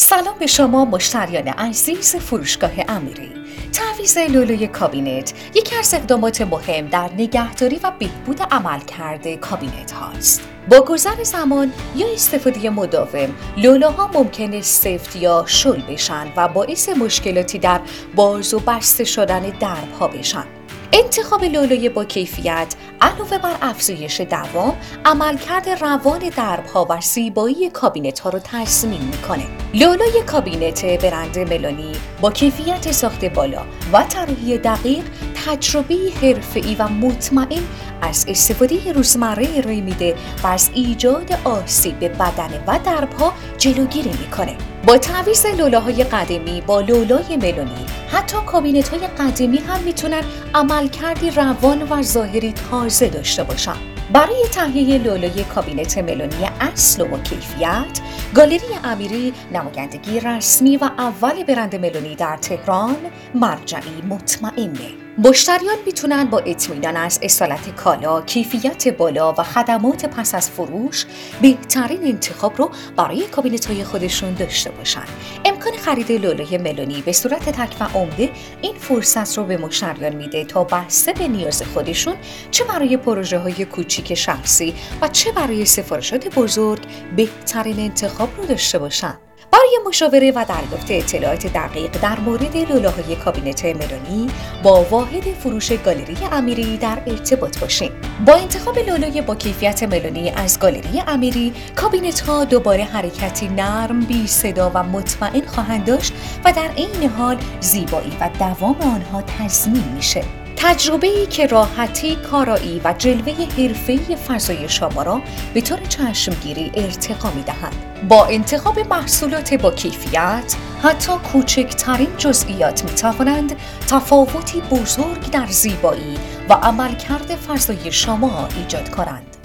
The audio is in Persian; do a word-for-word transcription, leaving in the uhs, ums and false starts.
سلام به شما مشتریان عزیز فروشگاه امیری. تعویض لولوی کابینت یکی از اقدامات مهم در نگهداری و بهبود عملکرد کابینت هاست. با گذر زمان یا استفاده مداوم، لولوها ممکنه سفت یا شل بشن و باعث مشکلاتی در باز و بسته شدن درها بشن. انتخاب لولوی با کیفیت علاوه بر افزایش دوام، عملکرد روان درب‌ها و زیبایی کابینت‌ها رو تضمین می‌کنه. لولوی کابینت برند ملونی با کیفیت ساخت بالا و طراحی دقیق، تجربه حرفه‌ای و مطمئن از استفاده روزمره ارائه میده و از ایجاد آسیب به بدن و درب‌ها جلوگیری می‌کنه. با تعویض لولوهای قدیمی با لولوی ملونی، حتی کابینت‌های قدیمی هم میتونن عملکردی روان و ظاهری تازه داشته باشن. برای تهیه لولوی کابینت ملونی اصل و با کیفیت، گالری امیری نمایندگی رسمی و اول برند ملونی در تهران مرجعی مطمئنه. مشتریان میتونن با اطمینان از اصالت کالا، کیفیت بالا و خدمات پس از فروش بهترین انتخاب رو برای کابینت‌های خودشون داشته باشن. امکان خرید لولوی ملونی به صورت تک و عمده این فرصت رو به مشتریان میده تا بسته به نیاز خودشون، چه برای پروژه‌های کوچیک شخصی و چه برای سفارشات بزرگ، بهترین انتخاب رو داشته باشن. برای مشاوره و دریافت اطلاعات دقیق در مورد لولوهای کابینت ملونی با واحد فروش گالری امیری در ارتباط باشید. با انتخاب لولوی با کیفیت ملونی از گالری امیری، کابینت‌ها دوباره حرکتی نرم، بی صدا و مطمئن خواهند داشت و در عین حال زیبایی و دوام آنها تضمین میشه. تجربه‌ای که راحتی، کارایی و جلوه حرفه‌ای فضای شما را به طور چشمگیری ارتقا می‌دهند. با انتخاب محصولات با کیفیت، حتی کوچکترین جزئیات می‌توانند تفاوتی بزرگ در زیبایی و عملکرد فضای شما ایجاد کنند.